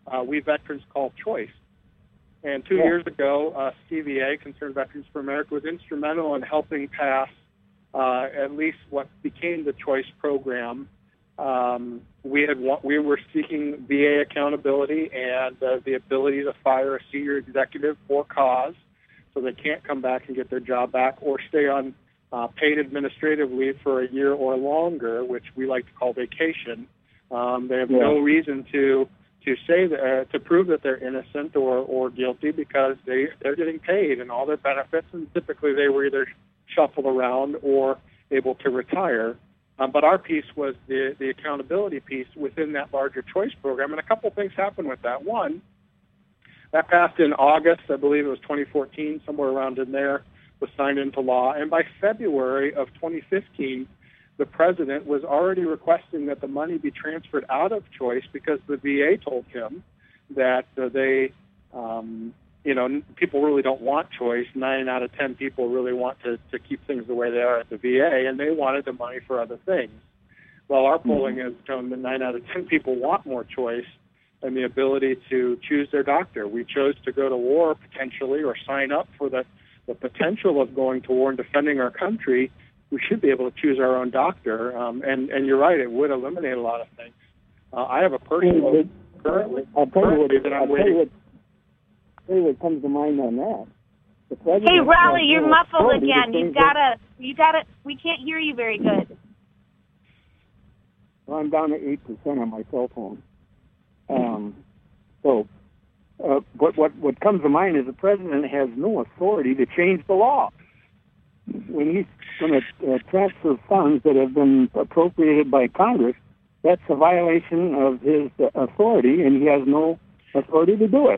uh, we veterans call choice. And two Yeah. years ago, uh, C V A, Concerned Veterans for America, was instrumental in helping pass uh, at least what became the choice program. Um, we had we were seeking V A accountability and uh, the ability to fire a senior executive for cause, so they can't come back and get their job back or stay on uh, paid administrative leave for a year or longer, which we like to call vacation. Um, they have Yeah. no reason to to say that, uh, to prove that they're innocent or, or guilty because they they're getting paid and all their benefits, and typically they were either shuffled around or able to retire. Um, but our piece was the, the accountability piece within that larger choice program, and a couple things happened with that. One, that passed in August, I believe it was twenty fourteen, somewhere around in there, was signed into law, and by February of twenty fifteen, the president was already requesting that the money be transferred out of choice because the V A told him that uh, they, um, you know, people really don't want choice. Nine out of ten people really want to, to keep things the way they are at the V A, and they wanted the money for other things. Well, our polling has shown that nine out of ten people want more choice and the ability to choose their doctor. We chose to go to war potentially or sign up for the, the potential of going to war and defending our country. We should be able to choose our own doctor, um, and, and you're right, it would eliminate a lot of things. Uh, I have a personal Hey, currently, I'll tell you currently what, that I'll I'm tell you waiting. what, tell you what comes to mind on that. The president Hey, Raleigh, has you're no muffled authority to again. You change gotta, you gotta. We can't hear you very good. it. Well, I'm down to eight percent on my cell phone. Um, so, uh, what what what comes to mind is the president has no authority to change the law. When he's going to uh, transfer funds that have been appropriated by Congress, that's a violation of his uh, authority, and he has no authority to do it.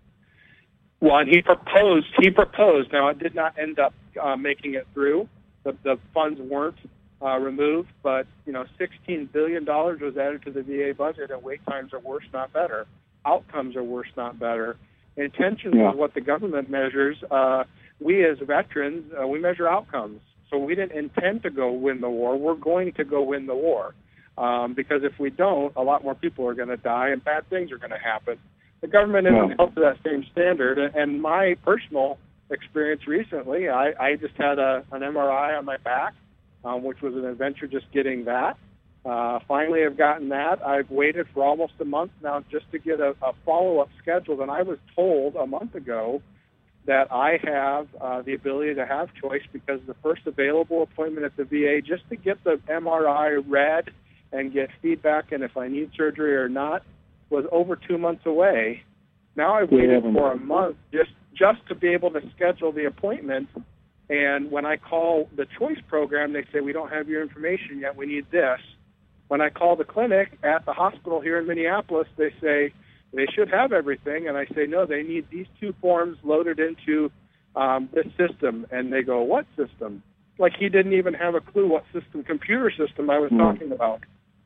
Well, and he proposed, he proposed, now it did not end up uh, making it through. The, the funds weren't uh, removed, but, you know, sixteen billion dollars was added to the V A budget, and wait times are worse, not better. Outcomes are worse, not better. Intentions Yeah. is what the government measures. Uh, we as veterans, uh, we measure outcomes. So we didn't intend to go win the war. We're going to go win the war. Um, because if we don't, a lot more people are going to die and bad things are going to happen. The government isn't Yeah. held to that same standard. And my personal experience recently, I, I just had a, an M R I on my back, um, which was an adventure just getting that. Uh, finally, I've gotten that. I've waited for almost a month now just to get a, a follow-up scheduled. And I was told a month ago that I have uh, the ability to have choice because the first available appointment at the V A just to get the M R I read and get feedback and if I need surgery or not was over two months away. Now I've waited Yeah. for a month just, just to be able to schedule the appointment. And when I call the choice program, they say, we don't have your information yet. We need this. When I call the clinic at the hospital here in Minneapolis, they say they should have everything. And I say, no, they need these two forms loaded into um, this system. And they go, what system? Like he didn't even have a clue what system, computer system I was Mm. talking about.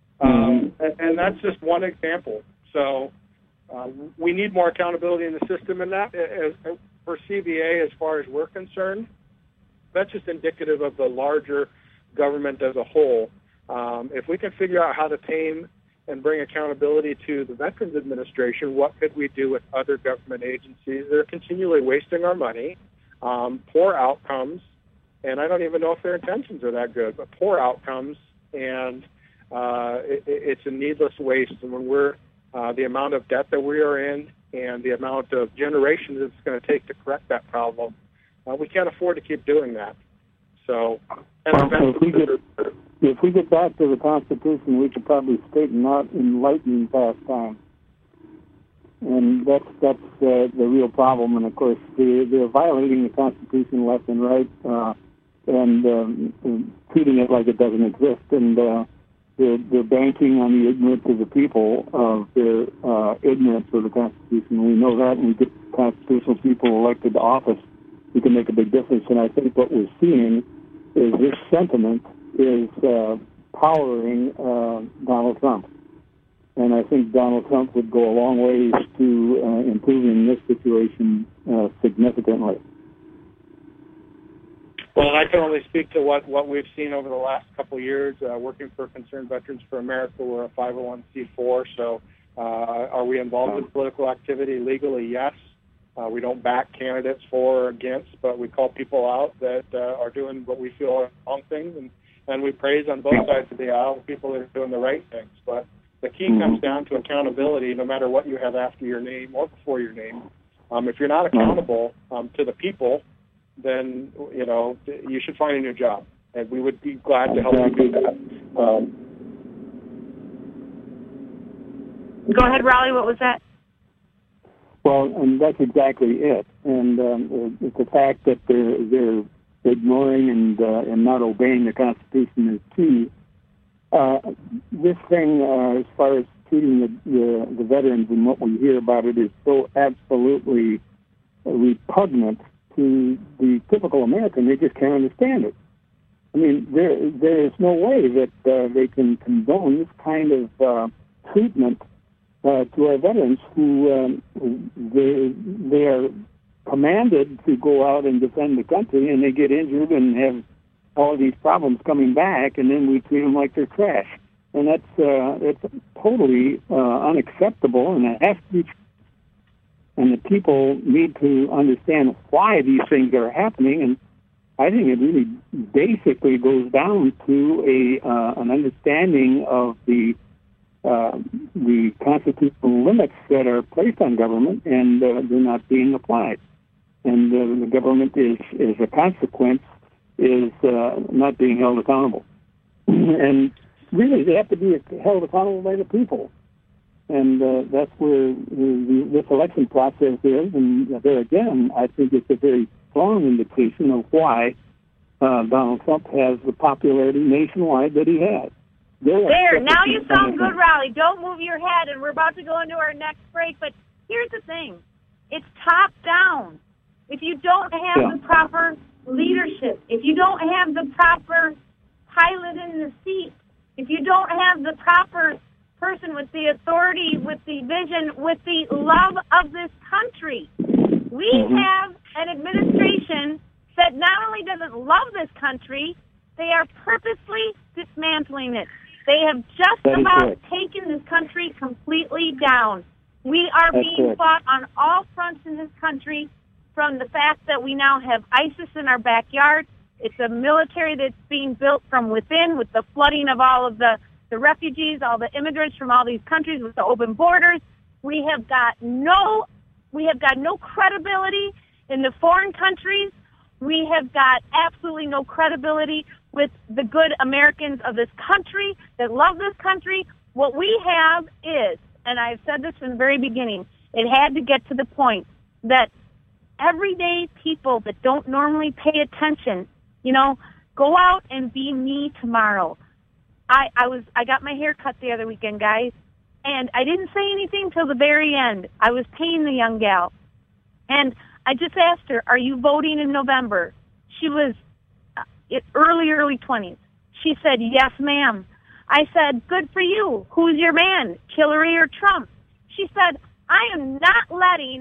Um, and, and that's just one example. So uh, we need more accountability in the system. And that, as, for C V A, as far as we're concerned, that's just indicative of the larger government as a whole. Um, if we can figure out how to tame and bring accountability to the Veterans Administration, what could we do with other government agencies that are continually wasting our money, um, poor outcomes, and I don't even know if their intentions are that good, but poor outcomes, and uh, it, it's a needless waste. And when we're uh, the amount of debt that we are in and the amount of generations it's going to take to correct that problem, uh, we can't afford to keep doing that. So, and Well, if we get if we get back to the Constitution, we could probably straighten out in lightning fast time, and that's that's uh, the real problem. And of course, they, they're violating the Constitution left and right, uh, and um, treating it like it doesn't exist. And uh, they're, they're banking on the ignorance of the people of their uh, ignorance of the Constitution. We know that, and we get constitutional people elected to office, we can make a big difference. And I think what we're seeing is this sentiment is uh, powering uh, Donald Trump. And I think Donald Trump would go a long ways to uh, improving this situation uh, significantly. Well, I can only speak to what, what we've seen over the last couple of years. Uh, working for Concerned Veterans for America, we're a five oh one c four, so Uh, are we involved in political activity legally? Yes. Uh, we don't back candidates for or against, but we call people out that uh, are doing what we feel are wrong things, and, and we praise on both sides of the aisle people that are doing the right things. But the key mm-hmm. comes down to accountability, no matter what you have after your name or before your name. Um, if you're not accountable um, to the people, then, you know, you should find a new job, and we would be glad to help you do that. Um, Go ahead, Raleigh. What was that? Well, and that's exactly it. And um, it's the fact that they're they're ignoring and uh, and not obeying the Constitution is key. Uh, this thing, uh, as far as treating the, the the veterans and what we hear about it, is so absolutely repugnant to the typical American. They just can't understand it. I mean, there there is no way that uh, they can condone this kind of uh, treatment Uh, to our veterans who um, they, they are commanded to go out and defend the country, and they get injured and have all these problems coming back, and then we treat them like they're trash. And that's uh, that's totally uh, unacceptable, and it has to be. And the people need to understand why these things are happening, and I think it really basically goes down to a uh, an understanding of the Uh, the constitutional limits that are placed on government, and uh, they're not being applied. And uh, the government is, as a consequence, is uh, not being held accountable. And really, they have to be held accountable by the people. And uh, that's where the, the, this election process is. And there again, I think it's a very strong indication of why uh, Donald Trump has the popularity nationwide that he has. There, now you sound good, Raleigh. Don't move your head, and we're about to go into our next break. But here's the thing. It's top down. If you don't have yeah. the proper leadership, if you don't have the proper pilot in the seat, if you don't have the proper person with the authority, with the vision, with the love of this country, we mm-hmm. have an administration that not only doesn't love this country, they are purposely dismantling it. They have just about correct. taken this country completely down. We are that's being correct. fought on all fronts in this country, from the fact that we now have ISIS in our backyard. It's a military that's being built from within with the flooding of all of the, the refugees, all the immigrants from all these countries with the open borders. We have got no, we have got no credibility in the foreign countries. We have got absolutely no credibility with the good Americans of this country that love this country. What we have is, and I've said this from the very beginning, it had to get to the point that everyday people that don't normally pay attention, you know, go out and be me tomorrow. I, I was I got my hair cut the other weekend, guys, and I didn't say anything till the very end. I was paying the young gal, and I just asked her, "Are you voting in November?" She was It, early, early twenties. She said, "Yes, ma'am." I said, "Good for you. Who's your man, Hillary or Trump?" She said, "I am not letting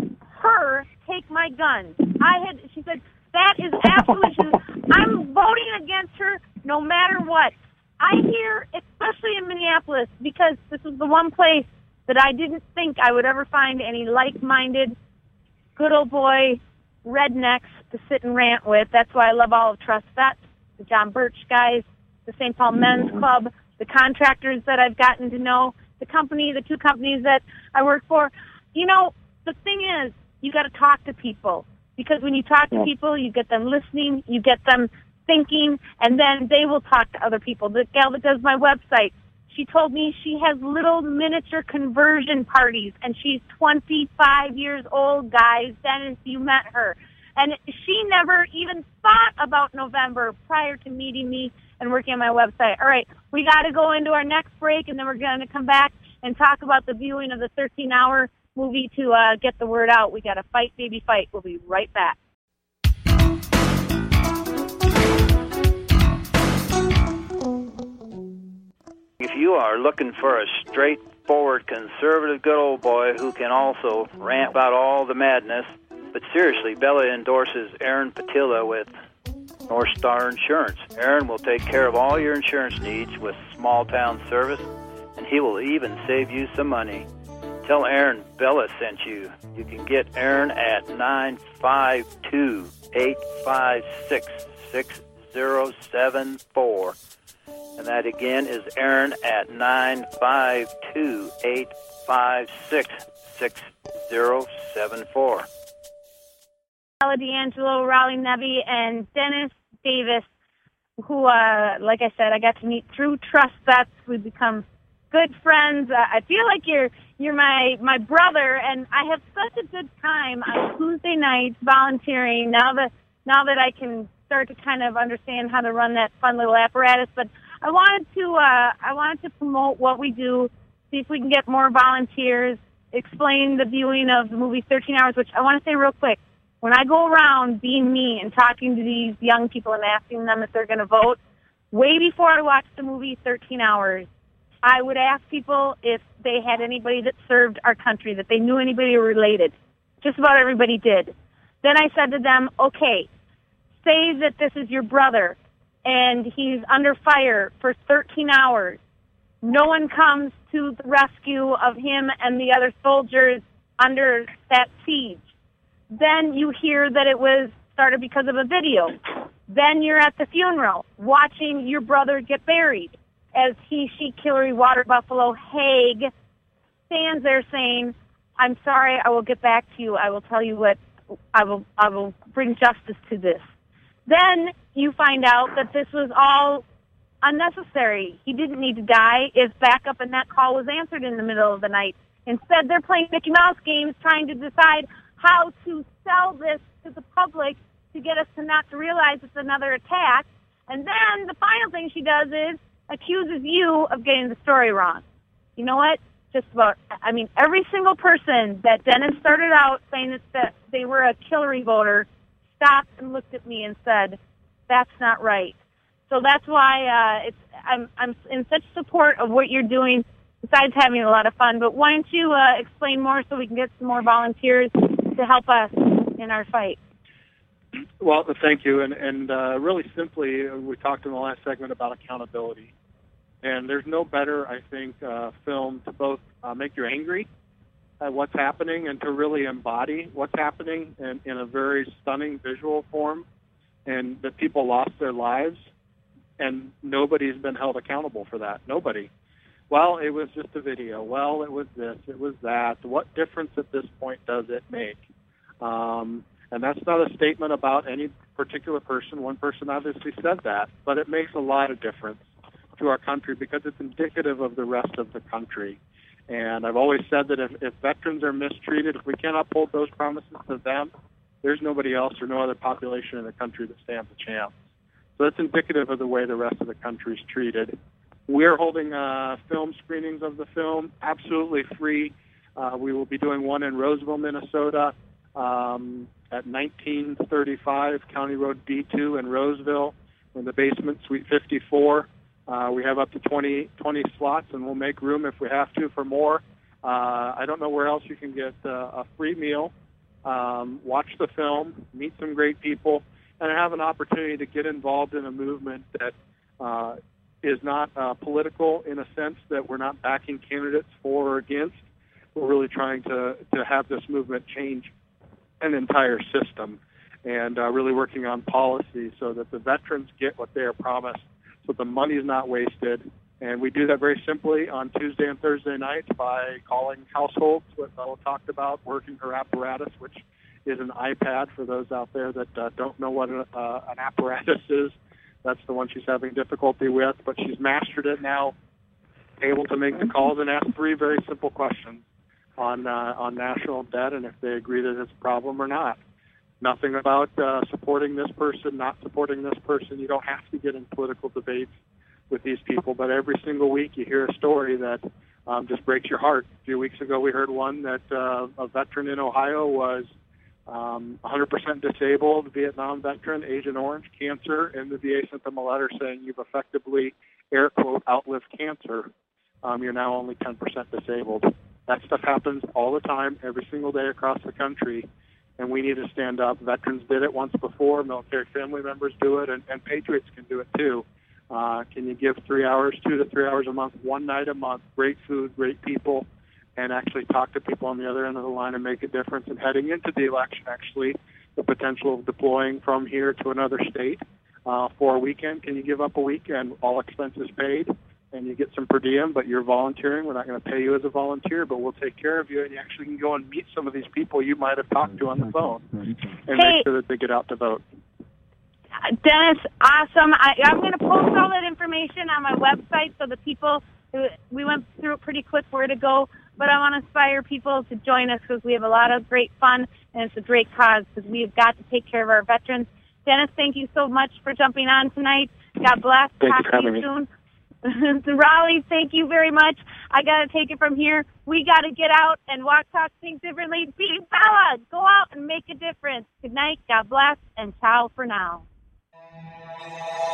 her take my gun." I had. She said, "That is absolutely. I'm voting against her no matter what." I hear, especially in Minneapolis, because this is the one place that I didn't think I would ever find any like-minded, good old boy rednecks to sit and rant with. That's why I love all of Trust Vets, the John Birch guys, the Saint Paul Men's Club, the contractors that I've gotten to know, the company, the two companies that I work for. You know, the thing is, you got to talk to people, because when you talk to people, you get them listening, you get them thinking, and then they will talk to other people. The gal that does my website, she told me she has little miniature conversion parties, and she's twenty-five years old, guys. Dennis, you met her. And she never even thought about November prior to meeting me and working on my website. All right, we got to go into our next break, and then we're going to come back and talk about the viewing of the thirteen-hour movie to uh, get the word out. We got to fight, baby, fight. We'll be right back. If you are looking for a straightforward, conservative, good old boy who can also rant about all the madness, but seriously, Bella endorses Aaron Patilla with North Star Insurance. Aaron will take care of all your insurance needs with small town service, and he will even save you some money. Tell Aaron Bella sent you. You can get Aaron at nine five two, eight five six, six zero seven four. And that again is Aaron at nine five two, eight five six, six zero seven four. D'Angelo, Raleigh Nevy, and Dennis Davis, who, uh, like I said, I got to meet through Trust Vets. We've become good friends. Uh, I feel like you're you're my, my brother, and I have such a good time on Tuesday nights volunteering now that now that I can start to kind of understand how to run that fun little apparatus. But I wanted to uh, I wanted to promote what we do, see if we can get more volunteers, explain the viewing of the movie thirteen hours, which I want to say real quick. When I go around being me and talking to these young people and asking them if they're going to vote, way before I watched the movie thirteen hours, I would ask people if they had anybody that served our country, that they knew anybody related. Just about everybody did. Then I said to them, okay, say that this is your brother and he's under fire for thirteen hours. No one comes to the rescue of him and the other soldiers under that siege. Then you hear that it was started because of a video. Then you're at the funeral watching your brother get buried as he, she, Hillary Water Buffalo Haig stands there saying, I'm sorry, I will get back to you. I will tell you what, I will, I will bring justice to this. Then you find out that this was all unnecessary. He didn't need to die if backup and that call was answered in the middle of the night. Instead, they're playing Mickey Mouse games trying to decide how to sell this to the public to get us to not to realize it's another attack. And then the final thing she does is accuses you of getting the story wrong. You know what? Just about, I mean, every single person that Dennis started out saying that, that they were a Hillary voter stopped and looked at me and said, that's not right. So that's why uh, it's I'm, I'm in such support of what you're doing, besides having a lot of fun. But why don't you uh, explain more so we can get some more volunteers to help us in our fight? Well, thank you. And, and uh, really simply, we talked in the last segment about accountability. And there's no better, I think, uh, film to both uh, make you angry at what's happening and to really embody what's happening in, in a very stunning visual form, and that people lost their lives, and nobody's been held accountable for that. Nobody. Well, it was just a video. Well, it was this. It was that. What difference at this point does it make? Um, and that's not a statement about any particular person. One person obviously said that. But it makes a lot of difference to our country because it's indicative of the rest of the country. And I've always said that if, if veterans are mistreated, if we can't uphold those promises to them, there's nobody else or no other population in the country that stands a chance. So it's indicative of the way the rest of the country is treated. We're holding uh, film screenings of the film, absolutely free. Uh, we will be doing one in Roseville, Minnesota, um, at nineteen thirty-five County Road D two in Roseville, in the basement, Suite fifty-four. Uh, we have up to twenty, twenty slots, and we'll make room if we have to for more. Uh, I don't know where else you can get uh, a free meal, um, watch the film, meet some great people, and have an opportunity to get involved in a movement that uh, is not uh, political in a sense that we're not backing candidates for or against. We're really trying to, to have this movement change an entire system and uh, really working on policy so that the veterans get what they are promised, so the money is not wasted. And we do that very simply on Tuesday and Thursday nights by calling households, what Bella talked about, working her apparatus, which is an iPad for those out there that uh, don't know what a, uh, an apparatus is. That's the one she's having difficulty with, but she's mastered it now, able to make the calls and ask three very simple questions on uh, on national debt and if they agree that it's a problem or not. Nothing about uh, supporting this person, not supporting this person. You don't have to get in political debates with these people, but every single week you hear a story that um, just breaks your heart. A few weeks ago we heard one that uh, a veteran in Ohio was um, one hundred percent disabled, Vietnam veteran, Agent Orange, cancer, and the V A sent them a letter saying you've effectively, air quote, outlived cancer. Um, you're now only ten percent disabled. That stuff happens all the time, every single day across the country, and we need to stand up. Veterans did it once before. Military family members do it, and, and patriots can do it too. Uh, can you give three hours, two to three hours a month, one night a month, great food, great people, and actually talk to people on the other end of the line and make a difference? And heading into the election, actually, the potential of deploying from here to another state uh, for a weekend. Can you give up a weekend, all expenses paid, and you get some per diem, but you're volunteering? We're not going to pay you as a volunteer, but we'll take care of you, and you actually can go and meet some of these people you might have talked to on the phone and Hey. make sure that they get out to vote. Dennis, awesome. I, I'm going to post all that information on my website so the people, who, we went through it pretty quick where to go, but I want to inspire people to join us because we have a lot of great fun, and it's a great cause because we've got to take care of our veterans. Dennis, thank you so much for jumping on tonight. God bless. Thank Talk you for to having you me. soon. Raleigh, thank you very much. I got to take it from here. We got to get out and walk, talk, think differently. Be Bella. Go out and make a difference. Good night. God bless. And ciao for now.